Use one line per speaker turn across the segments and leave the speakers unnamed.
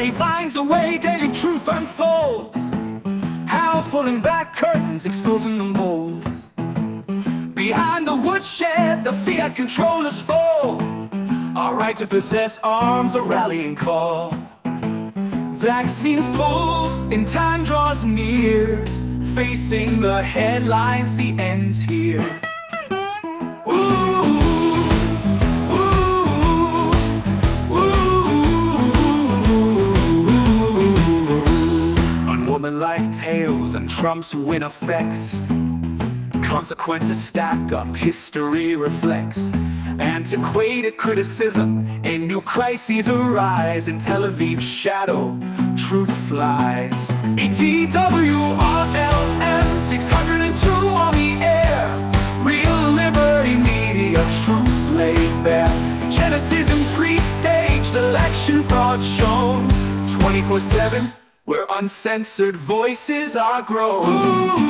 Reality finds a way, daily truth unfolds. How's pulling back curtains, exposing the moles. Behind the woodshed, the fiat controllers fall. Our right to possess arms, a rallying call. Vaccines pulled, and time draws near. Facing the headlines, the end's here. Unwomanlike tales and Trump's win effects. Consequences stack up, history reflects. Antiquated criticism, a new crises arise. In Tel Aviv's shadow, truth flies. BTWRLM 602 on the air. Real Liberty Media, truths laid bare. Genesis and pre-staged election fraud shown. 24/7, where uncensored voices are grown.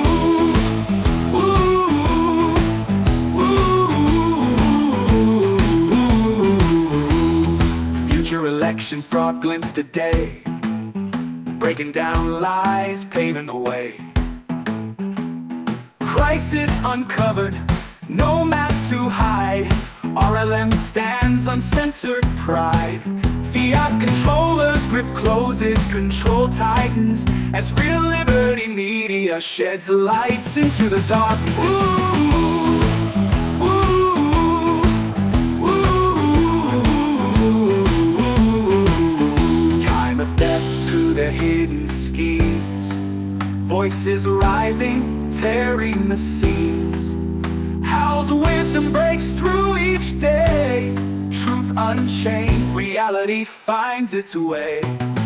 Election fraud glimpse today, breaking down lies, paving the way. Crisis uncovered, no mask to hide. RLM stands uncensored pride. Fiat controllers grip closes, control tightens, as Real Liberty Media sheds lights into the dark. Their hidden schemes, voices rising, tearing the seams. How's wisdom breaks through each day. Truth unchained, reality finds its way.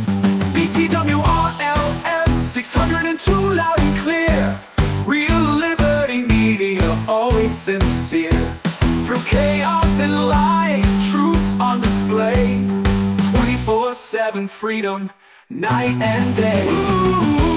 BTWRLM 602 loud and clear. Real Liberty Media, always sincere. Through chaos and lies, truth's on display. 24/7 freedom, night and day.